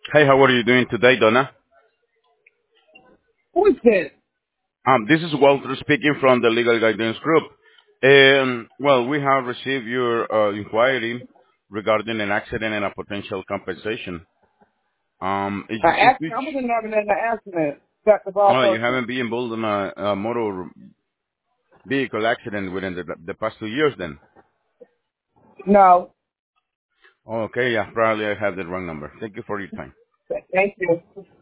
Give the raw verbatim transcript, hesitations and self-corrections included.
Hey, how are you doing today, Donna? Who is this? Um, this is Walter speaking from the Legal Guidance Group. Um, well, we have received your uh, inquiry regarding an accident and a potential compensation. Um, is I you, if asked, which, I was involved in an accident. Got the ball oh, you person. haven't been involved in a, a motor vehicle accident within the, the past two years, then? No. Oh, okay, yeah, probably I have the wrong number. Thank you for your time. Thank you.